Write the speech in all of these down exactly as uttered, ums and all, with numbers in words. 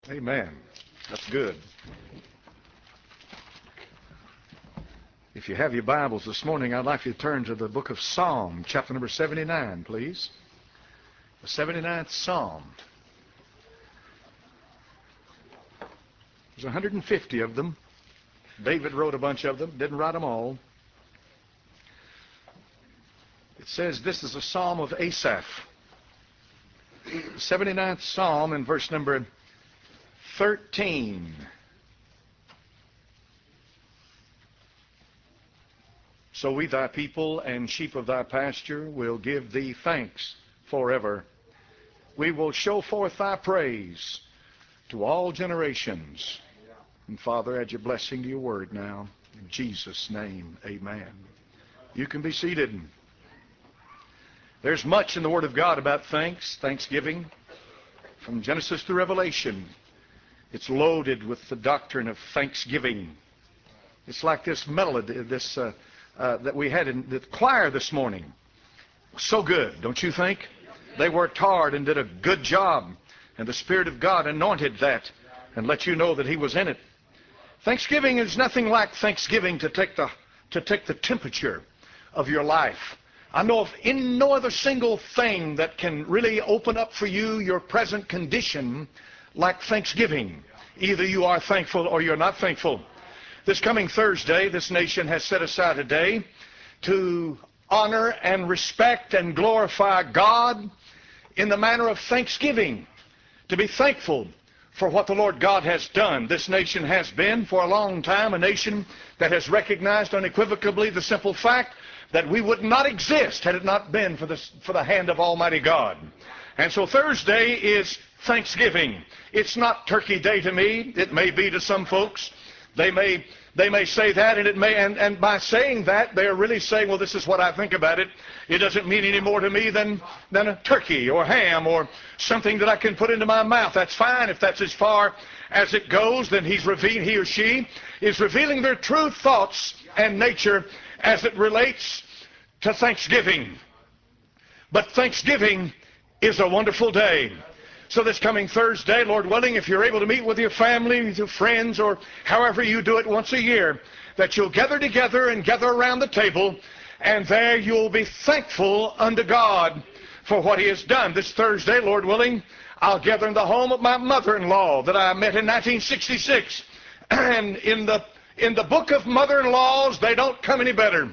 Amen. That's good. If you have your Bibles this morning, I'd like you to turn to the book of Psalm, chapter number seventy-nine, please. The seventy-ninth Psalm. There's one hundred fifty of them. David wrote a bunch of them, didn't write them all. It says this is a psalm of Asaph. The seventy-ninth Psalm in verse number thirteen. So we, thy people and sheep of thy pasture, will give thee thanks forever. We will show forth thy praise to all generations. And Father, add your blessing to your word now. In Jesus' name, amen. You can be seated. There's much in the Word of God about thanks, thanksgiving, from Genesis to Revelation. It's loaded with the doctrine of thanksgiving. It's like this melody, this uh, uh, that we had in the choir this morning. So good, don't you think? They worked hard and did a good job, and the Spirit of God anointed that and let you know that He was in it. Thanksgiving is nothing like Thanksgiving to take the to take the temperature of your life. I know of in no other single thing that can really open up for you your present condition like Thanksgiving. Either you are thankful or you're not thankful. This coming Thursday, this nation has set aside a day to honor and respect and glorify God in the manner of thanksgiving, to be thankful for what the Lord God has done. This nation has been for a long time a nation that has recognized unequivocally the simple fact that we would not exist had it not been for the, for the hand of Almighty God. And so Thursday is Thanksgiving. It's not Turkey Day to me. It may be to some folks. They may they may say that, and it may and, and by saying that, they're really saying, well, this is what I think about it. It doesn't mean any more to me than, than a turkey or ham or something that I can put into my mouth. That's fine. If that's as far as it goes, then he's revealing, he or she is revealing their true thoughts and nature as it relates to Thanksgiving. But Thanksgiving is a wonderful day. So this coming Thursday, Lord willing, if you're able to meet with your family, with your friends, or however you do it once a year, that you'll gather together and gather around the table, and there you'll be thankful unto God for what He has done. This Thursday, Lord willing, I'll gather in the home of my mother-in-law that I met in nineteen sixty-six. And in the, in the book of mother-in-laws, they don't come any better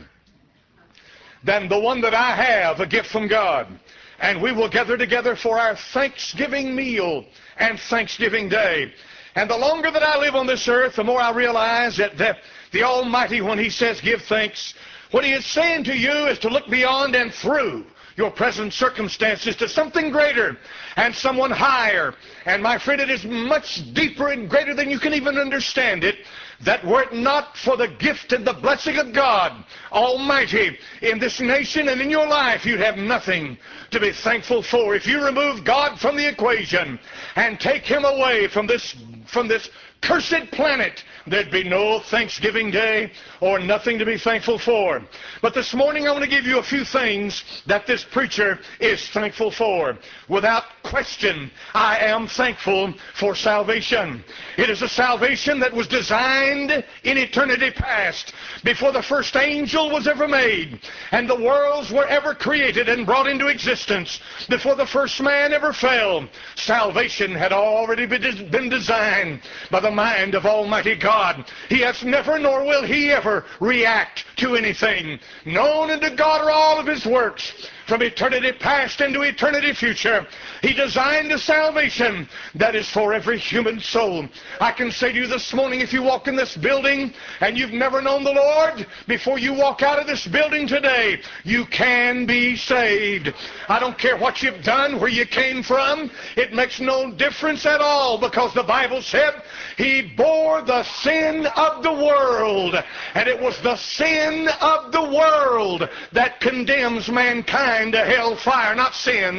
than the one that I have, a gift from God. And we will gather together for our Thanksgiving meal and Thanksgiving Day. And the longer that I live on this earth, the more I realize that the, the Almighty, when He says give thanks, what He is saying to you is to look beyond and through your present circumstances to something greater and someone higher. And my friend, it is much deeper and greater than you can even understand it, that were it not for the gift and the blessing of God Almighty in this nation and in your life, you'd have nothing to be thankful for. If you remove God from the equation and take Him away from this from this cursed planet, there'd be no Thanksgiving Day or nothing to be thankful for. But this morning I want to give you a few things that this preacher is thankful for. Without question, I am thankful for salvation. It is a salvation that was designed in eternity past, before the first angel was ever made and the worlds were ever created and brought into existence, before the first man ever fell. Salvation had already been designed by the mind of Almighty God. He has never, nor will He ever, react to anything. Known unto God are all of His works, from eternity past into eternity future. He designed a salvation that is for every human soul. I can say to you this morning, if you walk in this building and you've never known the Lord, before you walk out of this building today, you can be saved. I don't care what you've done, where you came from. It makes no difference at all, because the Bible said He bore the sin of the world, and it was the sin of the world that condemns mankind to hell fire, not sins.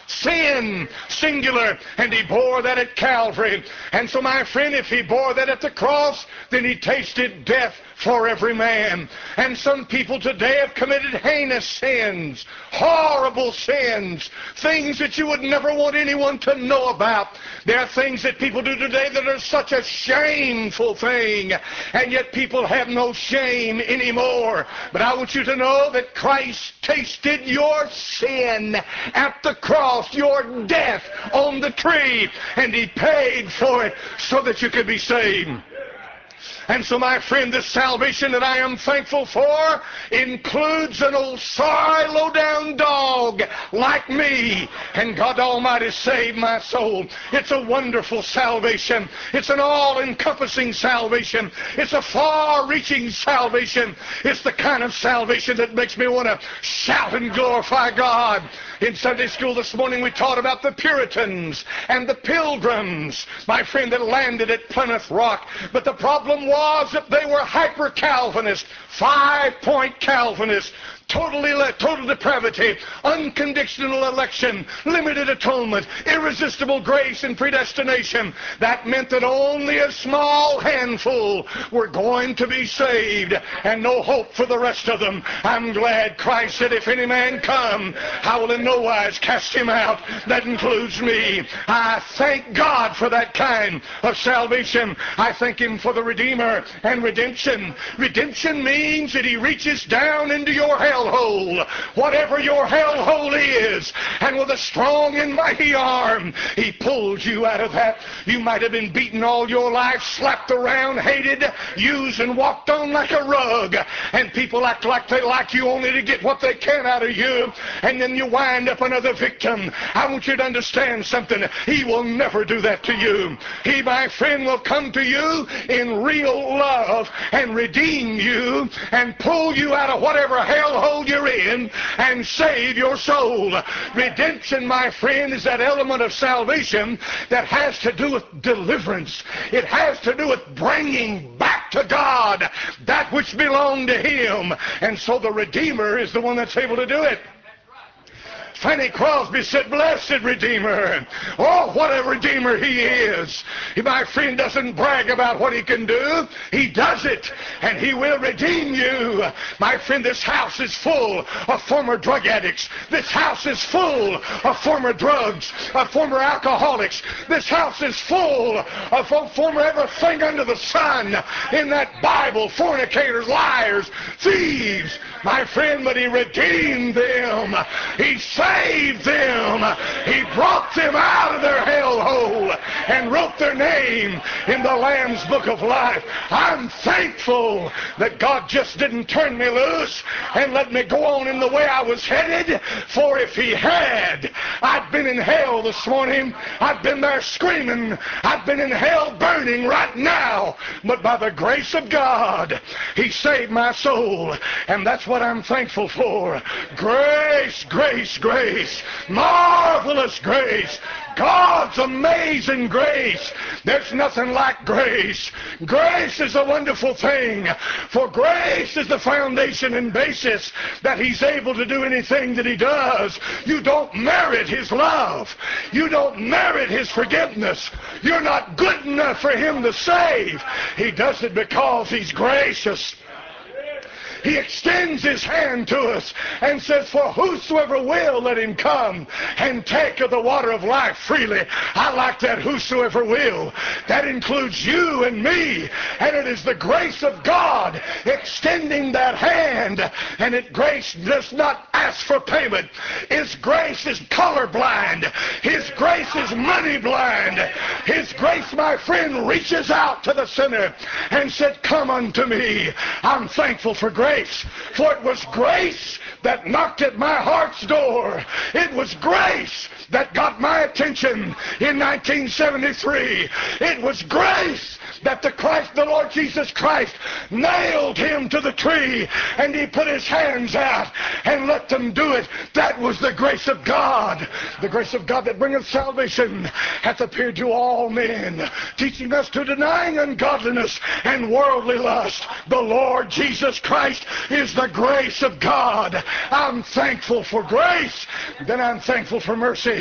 sin, singular, and he bore that at Calvary. And so, my friend, if he bore that at the cross, then he tasted death for every man. And some people today have committed heinous sins, horrible sins, things that you would never want anyone to know about. There are things that people do today that are such a shameful thing, and yet people have no shame anymore. But I want you to know that Christ tasted your sin at the cross, your death on the tree, and he paid for it so that you could be saved. And so, my friend, this salvation that I am thankful for includes an old sorry, low-down dog like me. And God Almighty saved my soul. It's a wonderful salvation. It's an all-encompassing salvation. It's a far-reaching salvation. It's the kind of salvation that makes me want to shout and glorify God. In Sunday school this morning, we taught about the Puritans and the Pilgrims, my friend, that landed at Plymouth Rock. But the problem was that they were hyper-Calvinist, five-point Calvinist, totally total depravity, unconditional election, limited atonement, irresistible grace and predestination. That meant that only a small handful were going to be saved and no hope for the rest of them. I'm glad Christ said, if any man come, I will in no wise cast him out. That includes me. I thank God for that kind of salvation. I thank him for the Redeemer and redemption. Redemption means that he reaches down into your hellhole, whatever your hellhole is, and with a strong and mighty arm, he pulls you out of that. You might have been beaten all your life, slapped around, hated, used, and walked on like a rug, and people act like they like you only to get what they can out of you, and then you wind up another victim. I want you to understand something. He will never do that to you. He, my friend, will come to you in real love and redeem you and pull you out of whatever hellhole you're in and save your soul. Redemption, my friend, is that element of salvation that has to do with deliverance. It has to do with bringing back to God that which belonged to him. And so the Redeemer is the one that's able to do it. Fanny Crosby said, "Blessed Redeemer." Oh, what a Redeemer he is. My friend doesn't brag about what he can do. He does it, and he will redeem you. My friend, this house is full of former drug addicts. This house is full of former drugs, of former alcoholics. This house is full of former everything under the sun in that Bible, fornicators, liars, thieves. My friend, but he redeemed them. He saved them. He brought them out of their hellhole and wrote their name in the Lamb's Book of Life. I'm thankful that God just didn't turn me loose and let me go on in the way I was headed, for if he had, I'd been in hell this morning. I'd been there screaming. I'd been in hell burning right now. But by the grace of God, he saved my soul, and that's what I'm thankful for. Grace, grace, grace, marvelous grace, God's amazing grace. There's nothing like grace. Grace is a wonderful thing, for grace is the foundation and basis that he's able to do anything that he does. You don't merit his love. You don't merit his forgiveness. You're not good enough for him to save. He does it because he's gracious. He extends his hand to us and says, "For whosoever will, let him come and take of the water of life freely." I like that, whosoever will. That includes you and me. And it is the grace of God extending that hand. And it grace does not ask for payment. His grace is colorblind. His grace is money blind. His grace, my friend, reaches out to the sinner and said, "Come unto me." I'm thankful for grace. For it was grace that knocked at my heart's door. It was grace that got my attention in nineteen seventy-three. It was grace that the Christ, the Lord Jesus Christ, nailed him to the tree, and he put his hands out and let them do it. That was the grace of God. The grace of God that bringeth salvation hath appeared to all men, teaching us to denying ungodliness and worldly lust. The Lord Jesus Christ is the grace of God. I'm thankful for grace, then I'm thankful for mercy.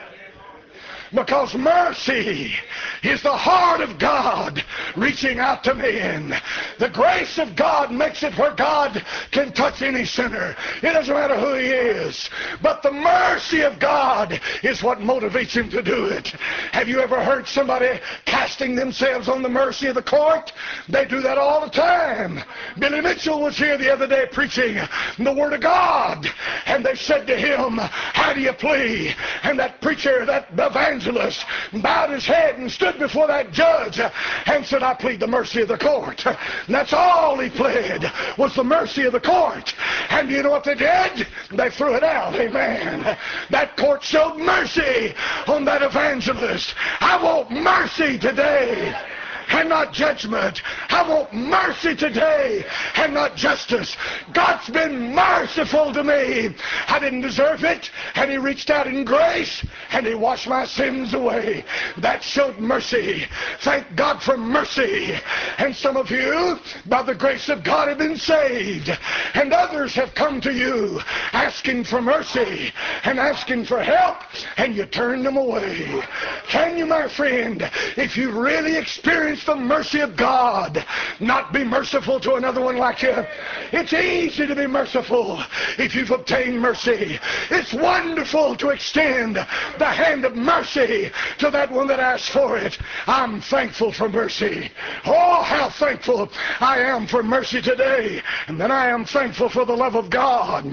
Because mercy is the heart of God reaching out to men. The grace of God makes it where God can touch any sinner. It doesn't matter who he is. But the mercy of God is what motivates him to do it. Have you ever heard somebody casting themselves on the mercy of the court? They do that all the time. Billy Mitchell was here the other day preaching the Word of God. And they said to him, how do you plead? And that preacher, that evangelist, bowed his head and stood before that judge and said, I plead the mercy of the court. And that's all he pled, was the mercy of the court. And you know what they did? They threw it out. Amen. That court showed mercy on that evangelist. I want mercy today and not judgment. I want mercy today and not justice. God's been merciful to me. I didn't deserve it, and he reached out in grace and he washed my sins away. That showed mercy. Thank God for mercy. And some of you, by the grace of God, have been saved, and others have come to you asking for mercy and asking for help, and you turn them away. Can you, my friend, if you really experience the mercy of God, not be merciful to another one like you? It's easy to be merciful if you've obtained mercy. It's wonderful to extend the hand of mercy to that one that asks for it. I'm thankful for mercy. Oh, how thankful I am for mercy today. And then I am thankful for the love of God.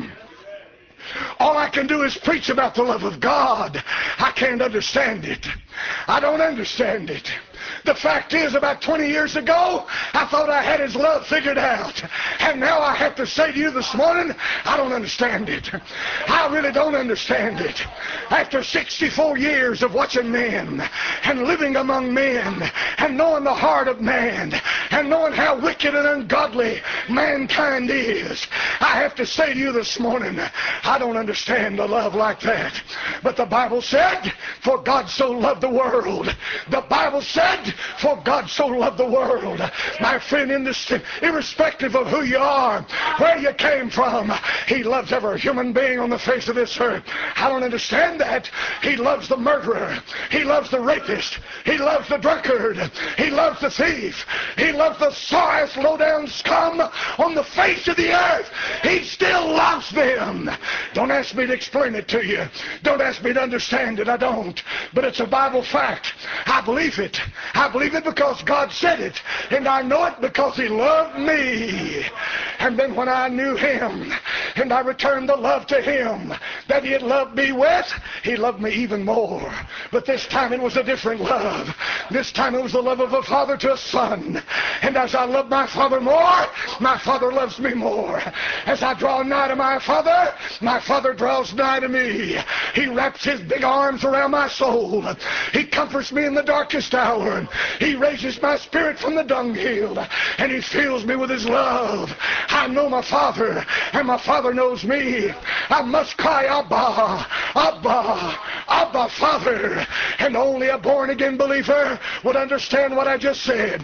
All I can do is preach about the love of God. I can't understand it. I don't understand it. The fact is, about twenty years ago, I thought I had his love figured out. And now I have to say to you this morning, I don't understand it. I really don't understand it. After sixty-four years of watching men and living among men and knowing the heart of man and knowing how wicked and ungodly mankind is, I have to say to you this morning, I don't understand a love like that. But the Bible said, for God so loved the world. The Bible said, for God so loved the world. My friend, in this, irrespective of who you are, where you came from, he loves every human being on the face of this earth. I don't understand that. He loves the murderer. He loves the rapist. He loves the drunkard. He loves the thief. He loves the sorriest low-down scum on the face of the earth. He still loves them. Don't ask me to explain it to you. Don't ask me to understand it. I don't. But it's a Bible fact. I believe it. I believe it because God said it. And I know it because he loved me. And then when I knew him and I returned the love to him that he had loved me with, he loved me even more. But this time it was a different love. This time it was the love of a father to a son. And as I love my father more, my father loves me more. As I draw nigh to my father, my father draws nigh to me. He wraps his big arms around my soul. He comforts me in the darkest hour. He raises my spirit from the dunghill, and he fills me with his love. I know my father, and my father knows me. I must cry, Abba, Abba, Abba, Father. And only a born-again believer would understand what I just said.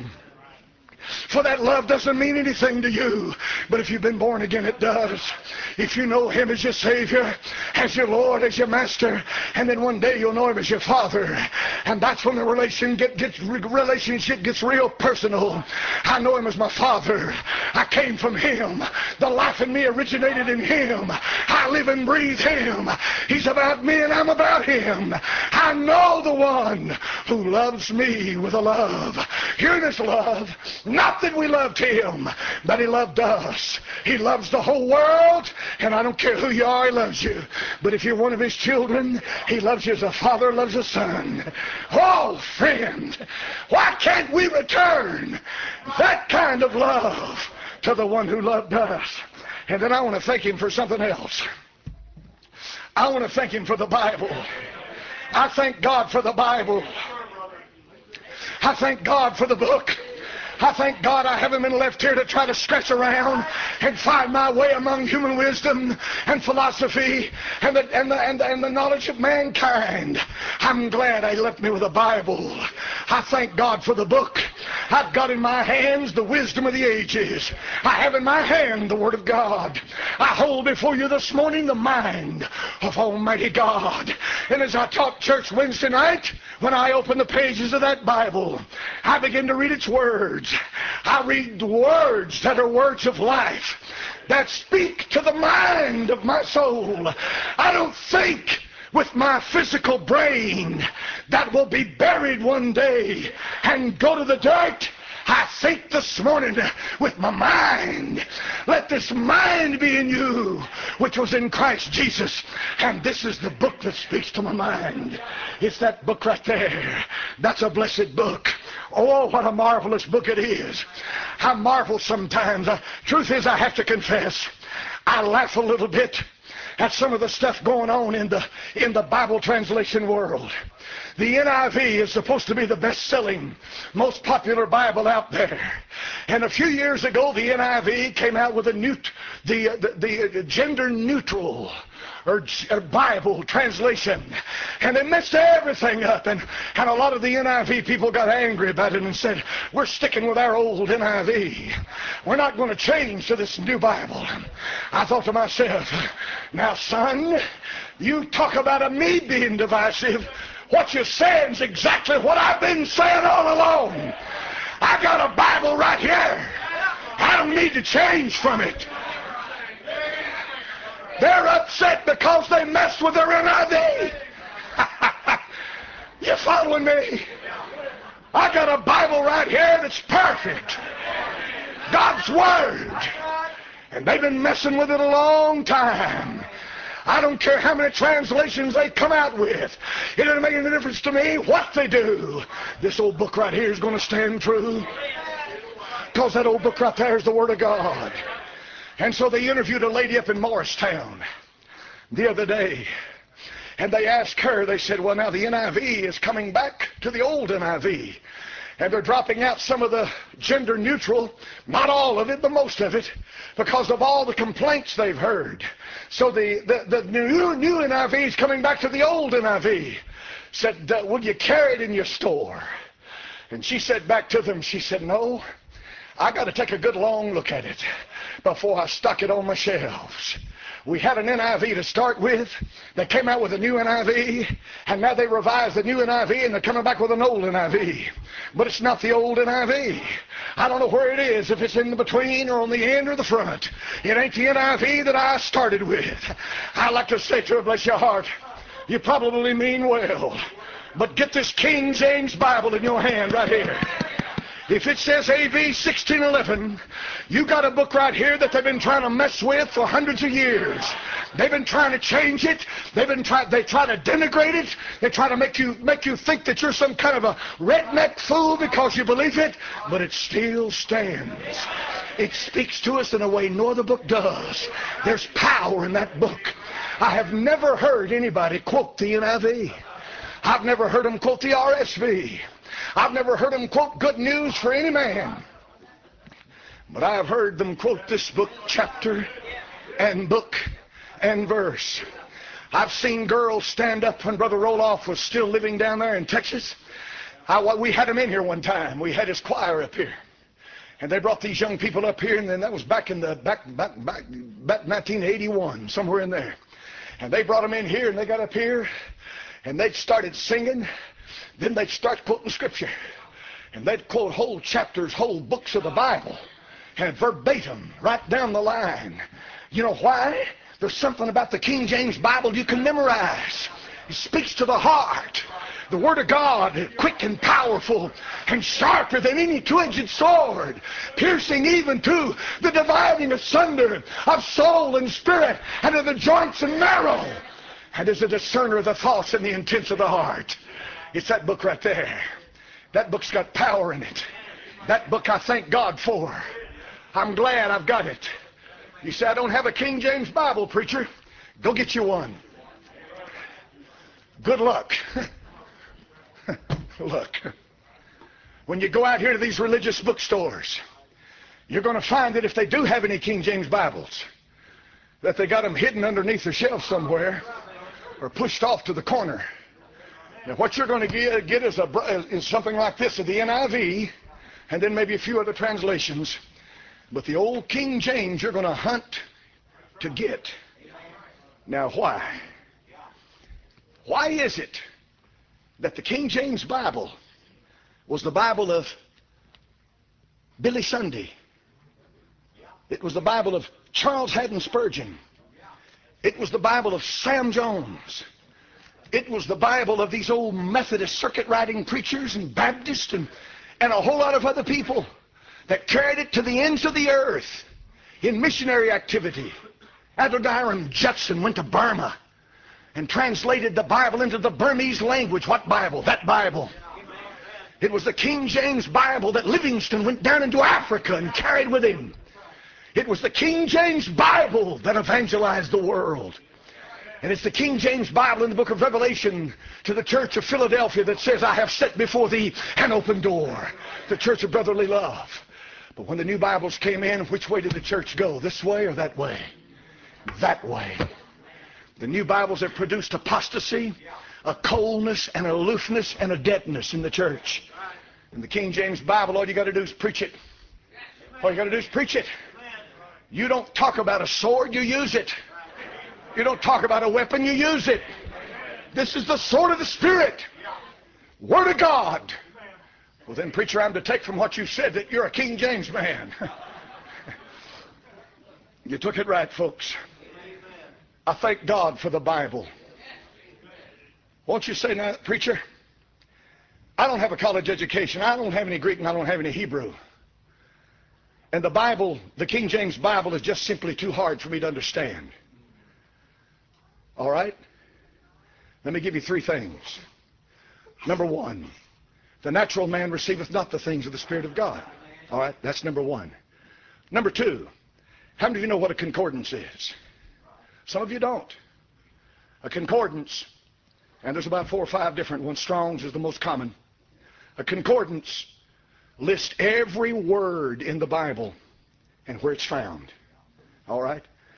For that love doesn't mean anything to you. But if you've been born again, it does. If you know him as your Savior, as your Lord, as your Master, and then one day you'll know him as your Father. And that's when the relation get, gets, relationship gets real personal. I know him as my Father. I came from him. The life in me originated in him. I live and breathe him. He's about me and I'm about him. I know the one who loves me with a love. Hear this love. Not that we loved him, but he loved us. He loves the whole world, and I don't care who you are, he loves you. But if you're one of his children, he loves you as a father loves a son. Oh, friend, why can't we return that kind of love to the one who loved us? And then I want to thank him for something else. I want to thank him for the Bible. I thank God for the Bible. I thank God for the book. I thank God I haven't been left here to try to scratch around and find my way among human wisdom and philosophy and the, and the, and the, and the knowledge of mankind. I'm glad I left me with a Bible. I thank God for the book. I've got in my hands the wisdom of the ages. I have in my hand the Word of God. I hold before you this morning the mind of Almighty God. And as I taught church Wednesday night, when I open the pages of that Bible, I begin to read its words. I read the words that are words of life, that speak to the mind of my soul. I don't think with my physical brain that will be buried one day and go to the dirt. I think this morning with my mind. Let this mind be in you, which was in Christ Jesus. And this is the book that speaks to my mind. It's that book right there. That's a blessed book. Oh, what a marvelous book it is. I marvel sometimes. Uh, truth is, I have to confess, I laugh a little bit at some of the stuff going on in the in the Bible translation world. The N I V is supposed to be the best-selling, most popular Bible out there. And a few years ago, the N I V came out with a new, the, the, the gender-neutral or Bible translation. And they messed everything up. And, and a lot of the N I V people got angry about it and said, we're sticking with our old N I V. We're not going to change to this new Bible. I thought to myself, now, son, you talk about a me being divisive. What you're saying is exactly what I've been saying all along. I got a Bible right here. I don't need to change from it. They're upset because they messed with their N I V. You following me? I got a Bible right here that's perfect. God's Word. And they've been messing with it a long time. I don't care how many translations they come out with. It doesn't make any difference to me what they do. This old book right here is going to stand true. Because that old book right there is the Word of God. And so they interviewed a lady up in Morristown the other day. And they asked her, they said, well, now the N I V is coming back to the old N I V. And they're dropping out some of the gender neutral, not all of it, but most of it, because of all the complaints they've heard. So the, the, the new, new N I V is coming back to the old N I V. Said, uh, will you carry it in your store? And she said back to them, she said, no, I got to take a good long look at it before I stock it on my shelves. We had an N I V to start with. They came out with a new N I V, and now they revised the new N I V, and they're coming back with an old N I V. But it's not the old N I V. I don't know where it is, if it's in the between or on the end or the front. It ain't the N I V that I started with. I like to say to her, bless your heart, you probably mean well, but get this King James Bible in your hand right here. If it says A B sixteen eleven, you got a book right here that they've been trying to mess with for hundreds of years. They've been trying to change it. They've been try they try to denigrate it. They try to make you make you think that you're some kind of a redneck fool because you believe it, but it still stands. It speaks to us in a way no other book does. There's power in that book. I have never heard anybody quote the N I V. I've never heard them quote the R S V. I've never heard them quote Good News for any man. But I have heard them quote this book, chapter and book and verse. I've seen girls stand up when Brother Roloff was still living down there in Texas. I, we had him in here one time. We had his choir up here. And they brought these young people up here, and then that was back in the back, back, back, back nineteen eighty-one, somewhere in there. And they brought them in here, and they got up here, and they started singing. Then they'd start quoting Scripture. And they'd quote whole chapters, whole books of the Bible. And verbatim, right down the line. You know why? There's something about the King James Bible you can memorize. It speaks to the heart. The Word of God, quick and powerful and sharper than any two-edged sword, piercing even to the dividing asunder of soul and spirit and of the joints and marrow, and is a discerner of the thoughts and the intents of the heart. It's that book right there. That book's got power in it. That book I thank God for. I'm glad I've got it. You say, I don't have a King James Bible, preacher. Go get you one. Good luck. Look, when you go out here to these religious bookstores, you're going to find that if they do have any King James Bibles, that they got them hidden underneath the shelf somewhere or pushed off to the corner. Now, what you're going to get, get is, a, is something like this of the N I V and then maybe a few other translations. But the old King James you're going to hunt to get. Now why? Why is it that the King James Bible was the Bible of Billy Sunday? It was the Bible of Charles Haddon Spurgeon. It was the Bible of Sam Jones. It was the Bible of these old Methodist circuit riding preachers and Baptists and, and a whole lot of other people that carried it to the ends of the earth in missionary activity. Adoniram Judson went to Burma and translated the Bible into the Burmese language. What Bible? That Bible. It was the King James Bible that Livingstone went down into Africa and carried with him. It was the King James Bible that evangelized the world. And it's the King James Bible in the book of Revelation to the church of Philadelphia that says, I have set before thee an open door. The church of brotherly love. But when the new Bibles came in, which way did the church go? This way or that way? That way. The new Bibles have produced apostasy, a coldness and aloofness and a deadness in the church. In the King James Bible, all you got to do is preach it. All you got to do is preach it. You don't talk about a sword, you use it. You don't talk about a weapon, you use it. This is the sword of the Spirit. Word of God. Well then, preacher, I'm to take from what you said that you're a King James man. You took it right, folks. I thank God for the Bible. Won't you say now, preacher, I don't have a college education. I don't have any Greek and I don't have any Hebrew. And the Bible, the King James Bible, is just simply too hard for me to understand. All right? Let me give you three things. Number one, the natural man receiveth not the things of the Spirit of God. All right? That's number one. Number two, how many of you know what a concordance is? Some of you don't. A concordance, and there's about four or five different ones. Strong's is the most common. A concordance lists every word in the Bible and where it's found. All right?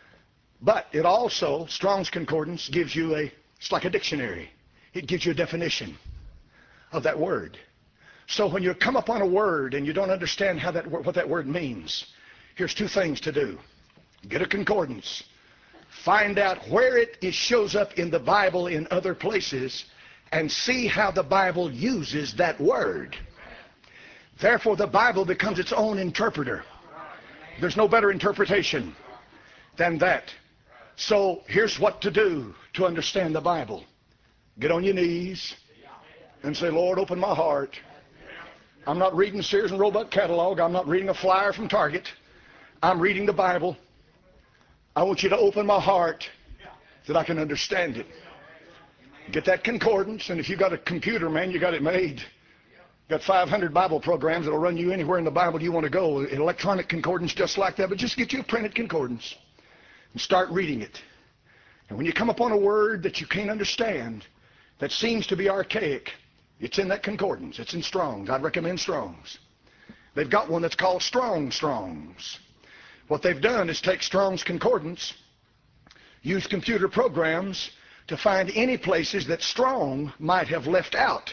But it also, Strong's Concordance, gives you a, it's like a dictionary. It gives you a definition of that word. So when you come upon a word and you don't understand how that, what that word means, here's two things to do. Get a concordance. Find out where it, it shows up in the Bible in other places and see how the Bible uses that word. Therefore, the Bible becomes its own interpreter. There's no better interpretation than that. So here's what to do to understand the Bible. Get on your knees and say, Lord, open my heart. I'm not reading Sears and Roebuck catalog. I'm not reading a flyer from Target. I'm reading the Bible. I want you to open my heart that I can understand it. Get that concordance, and if you've got a computer, man, you got it made. Got five hundred Bible programs that will run you anywhere in the Bible you want to go. An electronic concordance just like that, but just get you a printed concordance and start reading it. And when you come upon a word that you can't understand, that seems to be archaic, it's in that concordance. It's in Strong's. I'd recommend Strong's. They've got one that's called Strong Strong's. What they've done is take Strong's Concordance, use computer programs to find any places that Strong might have left out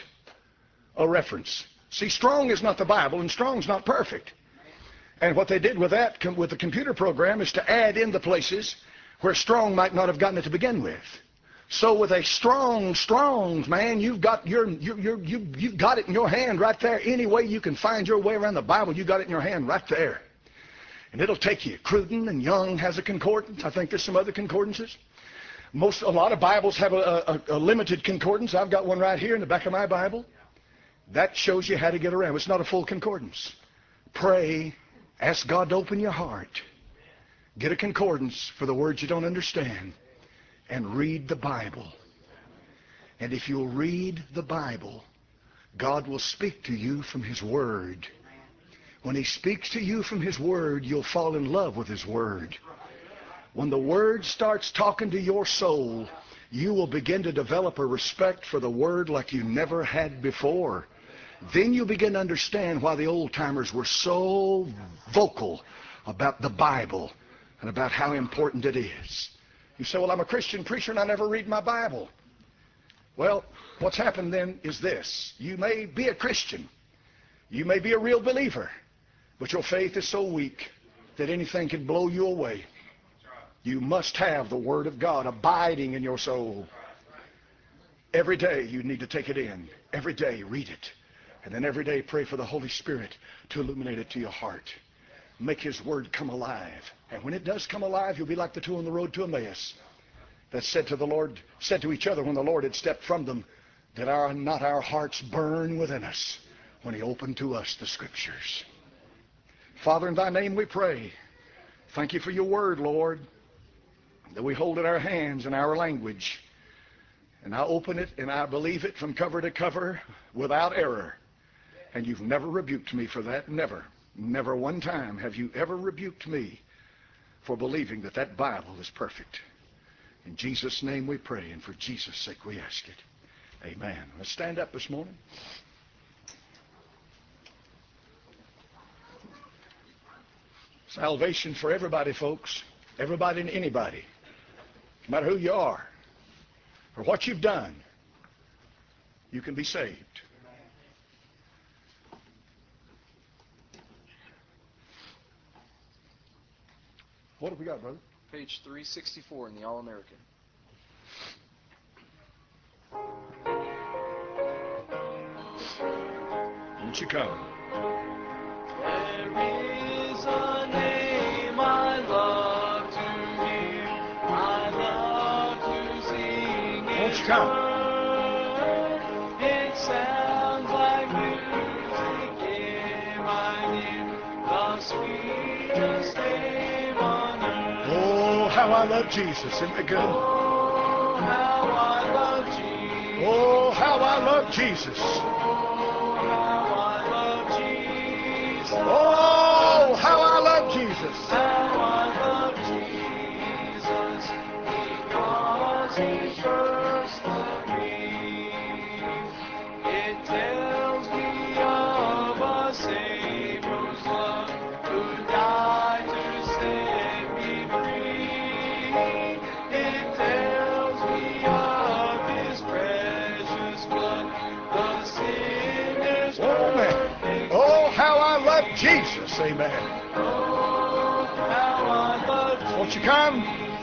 a reference. See, Strong is not the Bible, and Strong's not perfect. And what they did with that, with the computer program, is to add in the places where Strong might not have gotten it to begin with. So with a strong Strong's, man, you've got your, your, your, you, you've got it in your hand right there. Any way you can find your way around the Bible, you got it in your hand right there. And it'll take you. Cruden and Young has a concordance. I think there's some other concordances. Most, a lot of Bibles have a, a, a limited concordance. I've got one right here in the back of my Bible. That shows you how to get around. It's not a full concordance. Pray. Ask God to open your heart. Get a concordance for the words you don't understand. And read the Bible. And if you'll read the Bible, God will speak to you from His Word. When He speaks to you from His Word, you'll fall in love with His Word. When the Word starts talking to your soul, you will begin to develop a respect for the Word like you never had before. Then you'll begin to understand why the old-timers were so vocal about the Bible and about how important it is. You say, well, I'm a Christian preacher and I never read my Bible. Well, what's happened then is this. You may be a Christian, You may be a real believer, but your faith is so weak that anything can blow you away. You must have the Word of God abiding in your soul. Every day you need to take it in. Every day read it. And then every day pray for the Holy Spirit to illuminate it to your heart. Make His Word come alive. And when it does come alive, you'll be like the two on the road to Emmaus that said to the Lord, said to each other when the Lord had stepped from them, that our not our hearts burn within us when He opened to us the Scriptures. Father, in Thy name we pray. Thank You for Your Word, Lord, that we hold in our hands in our language. And I open it and I believe it from cover to cover without error. And You've never rebuked me for that. Never. Never one time have You ever rebuked me for believing that that Bible is perfect. In Jesus' name we pray, and for Jesus' sake we ask it. Amen. Let's stand up this morning. Salvation for everybody, folks. Everybody and anybody. No matter who you are or what you've done, you can be saved. What have we got, brother? Page three sixty-four in the All-American. Won't you come? There is a name I love to hear, I love to sing. Won't you come? It sounds like music in my ear, the sweetest name on earth. Oh, how I love Jesus. Isn't it good? Oh, how I love Jesus. Oh, how I love Jesus. Oh, how I love Jesus. Oh, how I love Jesus. How I love Jesus, because He first loved me. It tells me of a Savior's love who died to set me free. It tells me of His precious blood, the sinner's Oh, man. perfect. Oh, how I love Jesus. Amen. Oh, how I love Jesus. Won't you come?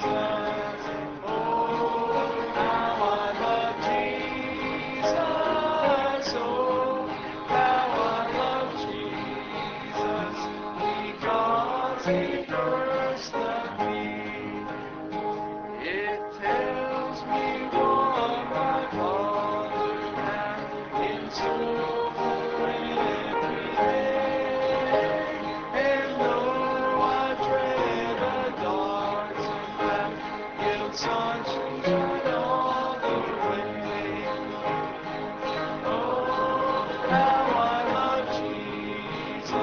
Oh, how I love Jesus. Oh, how I love Jesus, because He first loved me. It tells me what my Father hath in store for every day. And though I tread a darksome path, yet sunshine all the way. Oh, how I love Jesus.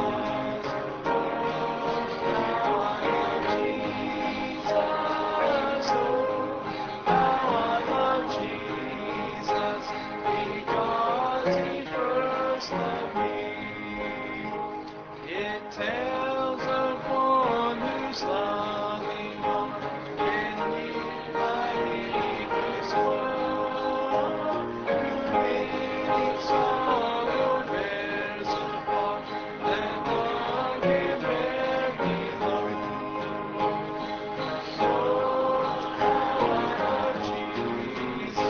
Oh, how I love Jesus. Oh, how I love Jesus, because He first loved me. It tells of one whose loving arm can heal my needless woe, who in sorrow bears a part that none can bear below. Oh, how I love Jesus.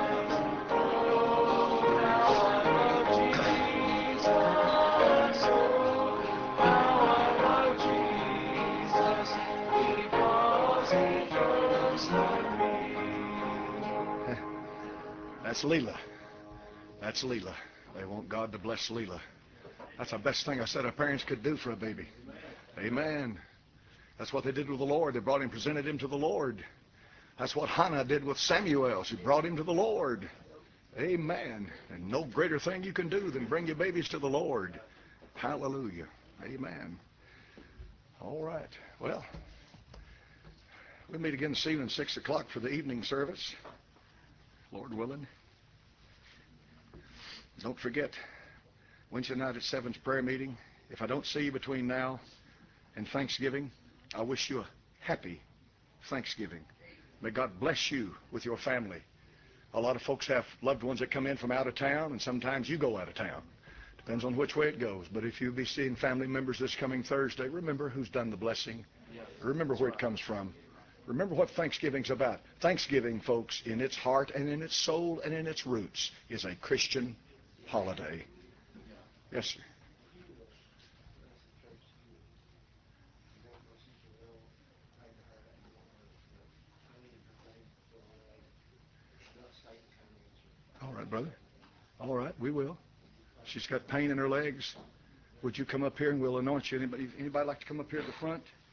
Oh, how I love Jesus. Oh, how I love Jesus, because He first loved me. That's Leela. That's Leela. They want God to bless Leela. That's the best thing I said our parents could do for a baby. Amen. That's what they did with the Lord. They brought him, presented him to the Lord. That's what Hannah did with Samuel. She brought him to the Lord. Amen. And no greater thing you can do than bring your babies to the Lord. Hallelujah. Amen. All right. Well, we'll meet again this evening, six o'clock for the evening service, Lord willing. Don't forget, Wednesday night at seven's prayer meeting. If I don't see you between now and Thanksgiving, I wish you a happy Thanksgiving. May God bless you with your family. A lot of folks have loved ones that come in from out of town, and sometimes you go out of town to Depends on which way it goes. But if you'll be seeing family members this coming Thursday, remember who's done the blessing. Remember where it comes from. Remember what Thanksgiving's about. Thanksgiving, folks, in its heart and in its soul and in its roots, is a Christian holiday. Yes, sir. All right, brother. All right, we will. She's got pain in her legs. Would you come up here and we'll anoint you? Anybody, anybody like to come up here at the front?